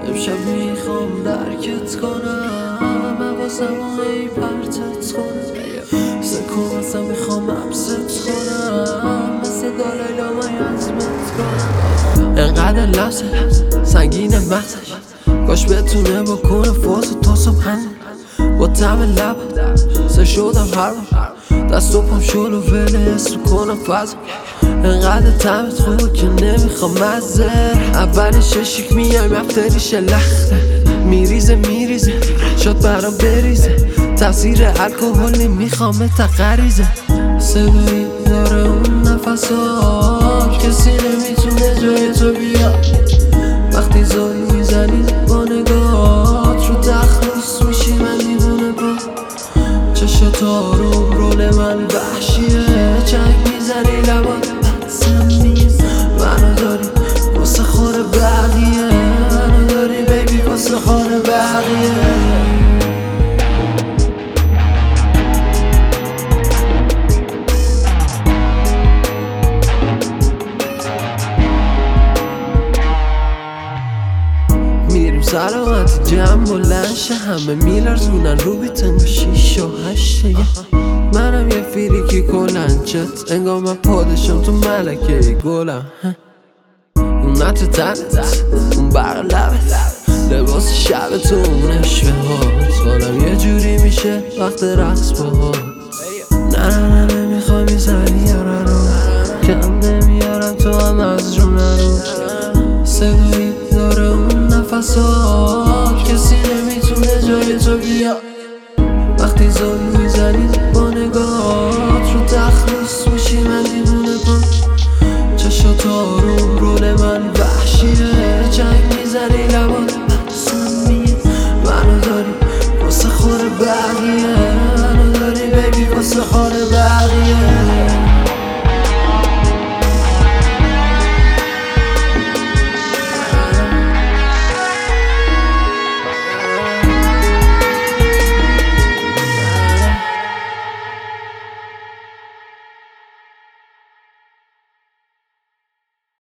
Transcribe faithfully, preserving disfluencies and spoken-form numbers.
امشب میخوام درکت کنم، حواسم ای پرتت کنم، سکون اصلا میخوام عبست کنم، مثل دالیلا من عزمت کنم. انقدر لحظه سنگین مغزش، کاش بتونه بکنه فاز تا صبح همون با طعم لب سه شدم هر بار دست و پام شل و وله اسم کنم فضا. انقدر طعمت خوب که نمیخوام مزه، اولین ششیک میایم افتریش لخته، میریزه میریزه شاد برام بریزه، تاثیر الکل نمیخوام تا غریزه. صدایی داره اون نفسات، کسی نمیتونه جای تو بیاد، وقتی زل میزنی با نگاهات رو تخلص میشی من دیوونه با چشت آروم رول من وحشیه، چنگ میزنی لبات سمیز، منو داری واسه خور بقیه، منو داری بیبی واسه خور بقیه. میریم سلامت جمع بلند شه، همه میلرزونن رو بیتن شیش و هشته، منم یه فیریکی کلنجت، انگار من پادشم تو ملکه گلم، اون نت تنت اون برق لبت، لباس شب تو اون اشوه هات، حالم یه جوری میشه وقت رقص باهات. نه نه نه نمیخوای میزنی یاره رو، کم نمیارم تو هم از رو نرو، صدایی داره اون نفسات، کسی نمیتونه جای تو بیا، وقتی زل میزنی با نگاهات رو تخلص میشی من دیوونه کن، چشات آروم رول من وحشیه، چنگ میزنی لبات سمیه، منو داری واسه خور بقیه، منو داری بیبی واسه خور